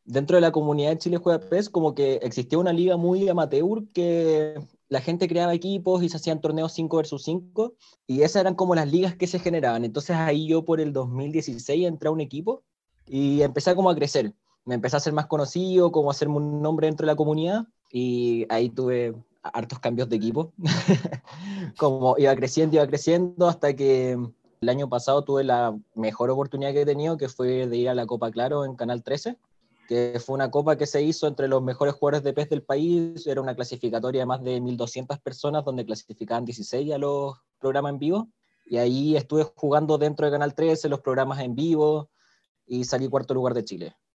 dentro de la comunidad de Chile Juega PES, como que existía una liga muy amateur que la gente creaba equipos y se hacían torneos 5 versus 5 y esas eran como las ligas que se generaban. Entonces ahí yo por el 2016 entré a un equipo y empecé como a crecer. Me empecé a ser más conocido, como a hacerme un nombre dentro de la comunidad y ahí tuve hartos cambios de equipo. Como iba creciendo hasta que el año pasado tuve la mejor oportunidad que he tenido, que fue de ir a la Copa Claro en Canal 13, que fue una copa que se hizo entre los mejores jugadores de PES del país. Era una clasificatoria de más de 1.200 personas, donde clasificaban 16 a los programas en vivo. Y ahí estuve jugando dentro de Canal 13, los programas en vivo, y salí cuarto lugar de Chile.